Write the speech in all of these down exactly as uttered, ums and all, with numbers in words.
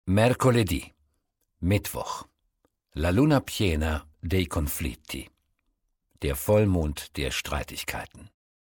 Mercoledì, Mittwoch, la luna piena dei conflitti, der Vollmond der Streitigkeiten.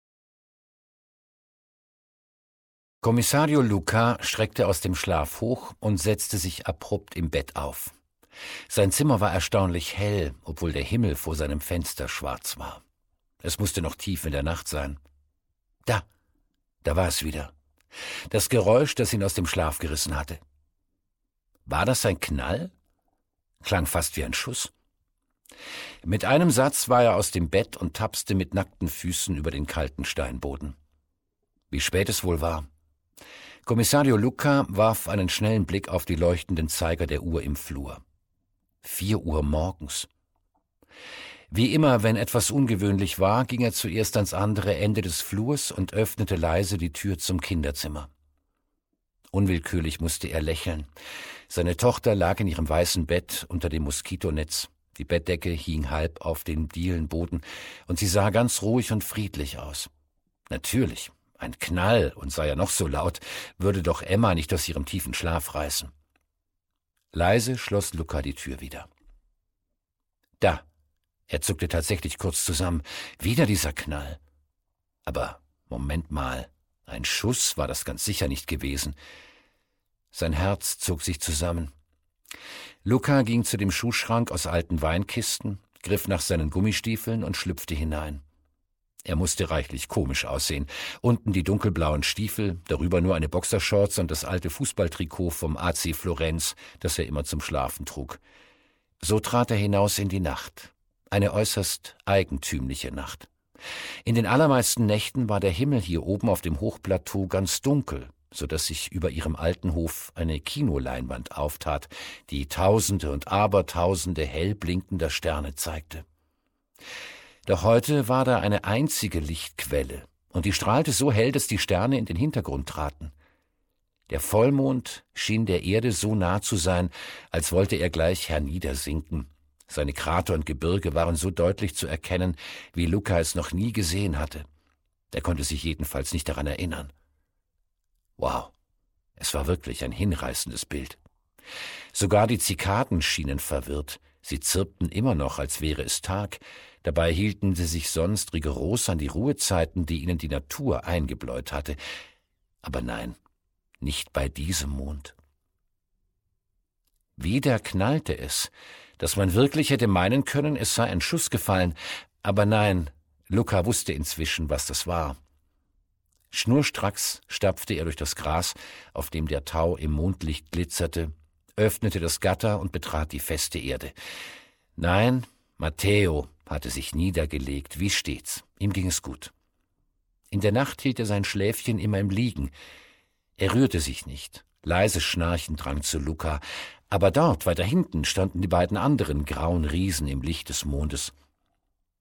Kommissario Luca schreckte aus dem Schlaf hoch und setzte sich abrupt im Bett auf. Sein Zimmer war erstaunlich hell, obwohl der Himmel vor seinem Fenster schwarz war. Es musste noch tief in der Nacht sein. Da, da war es wieder. Das Geräusch, das ihn aus dem Schlaf gerissen hatte. War das ein Knall? Klang fast wie ein Schuss. Mit einem Satz war er aus dem Bett und tapste mit nackten Füßen über den kalten Steinboden. Wie spät es wohl war. Kommissario Luca warf einen schnellen Blick auf die leuchtenden Zeiger der Uhr im Flur. Vier Uhr morgens. Wie immer, wenn etwas ungewöhnlich war, ging er zuerst ans andere Ende des Flurs und öffnete leise die Tür zum Kinderzimmer. Unwillkürlich musste er lächeln. Seine Tochter lag in ihrem weißen Bett unter dem Moskitonetz. Die Bettdecke hing halb auf dem Dielenboden und sie sah ganz ruhig und friedlich aus. Natürlich, ein Knall, und sei er noch so laut, würde doch Emma nicht aus ihrem tiefen Schlaf reißen. Leise schloss Luca die Tür wieder. Da, er zuckte tatsächlich kurz zusammen. Wieder dieser Knall. Aber, Moment mal, ein Schuss war das ganz sicher nicht gewesen. Sein Herz zog sich zusammen. Luca ging zu dem Schuhschrank aus alten Weinkisten, griff nach seinen Gummistiefeln und schlüpfte hinein. Er musste reichlich komisch aussehen. Unten die dunkelblauen Stiefel, darüber nur eine Boxershorts und das alte Fußballtrikot vom A C Florenz, das er immer zum Schlafen trug. So trat er hinaus in die Nacht. Eine äußerst eigentümliche Nacht. In den allermeisten Nächten war der Himmel hier oben auf dem Hochplateau ganz dunkel, so dass sich über ihrem alten Hof eine Kinoleinwand auftat, die Tausende und Abertausende hell blinkender Sterne zeigte. Doch heute war da eine einzige Lichtquelle, und die strahlte so hell, dass die Sterne in den Hintergrund traten. Der Vollmond schien der Erde so nah zu sein, als wollte er gleich herniedersinken. Seine Krater und Gebirge waren so deutlich zu erkennen, wie Luca es noch nie gesehen hatte. Er konnte sich jedenfalls nicht daran erinnern. Wow, es war wirklich ein hinreißendes Bild. Sogar die Zikaden schienen verwirrt. Sie zirpten immer noch, als wäre es Tag. Dabei hielten sie sich sonst rigoros an die Ruhezeiten, die ihnen die Natur eingebläut hatte. Aber nein, nicht bei diesem Mond. Wieder knallte es, dass man wirklich hätte meinen können, es sei ein Schuss gefallen. Aber nein, Luca wusste inzwischen, was das war. Schnurstracks stapfte er durch das Gras, auf dem der Tau im Mondlicht glitzerte, öffnete das Gatter und betrat die feste Erde. Nein, Matteo hatte sich niedergelegt, wie stets. Ihm ging es gut. In der Nacht hielt er sein Schläfchen immer im Liegen. Er rührte sich nicht. Leises Schnarchen drang zu Luca. Aber dort, weiter hinten, standen die beiden anderen grauen Riesen im Licht des Mondes.